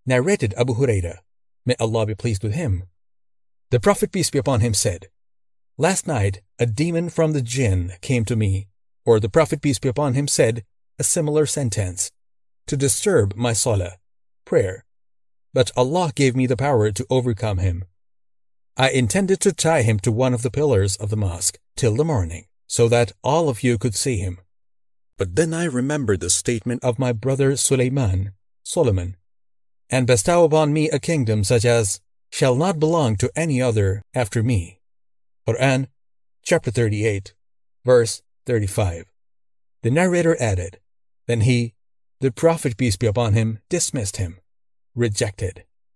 Narrated Abu Hurairah, may Allah be pleased with him. The Prophet, peace be upon him, said, "Last night a demon from the jinn came to me," or the Prophet, peace be upon him, said a similar sentence, "to disturb my salah," prayer. But Allah gave me the power to overcome him. I intended to tie him to one of the pillars of the mosque till the morning, so that all of you could see him. But then I remembered the statement of my brother Solomon, and bestow upon me a kingdom such as shall not belong to any other after me. Quran, chapter 38, verse 35. The narrator added, then he, the Prophet, peace be upon him, dismissed him, rejected.